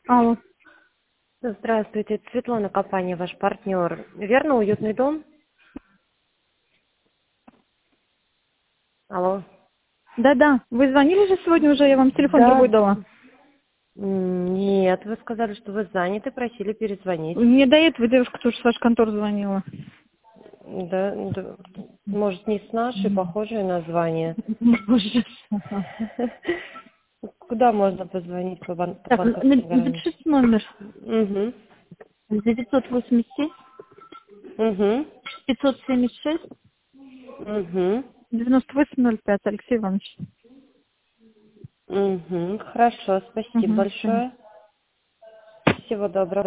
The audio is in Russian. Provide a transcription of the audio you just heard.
Алло. Здравствуйте, это Светлана, компания «Ваш партнер». Верно, уютный дом? Алло. Да-да, вы звонили же сегодня уже, я вам телефон Да. другой дала. Нет, вы сказали, что вы заняты, просили перезвонить. Мне до этого девушка тоже с вашей конторы звонила. Да, да. Может, не с нашей, похожее название. Боже. Куда можно позвонить по Так, банковской гарантии? запишите номер. Угу. 987 Угу. 576 Угу. 9805, Алексей Иванович. Угу. Хорошо, спасибо Угу. большое. Всего доброго.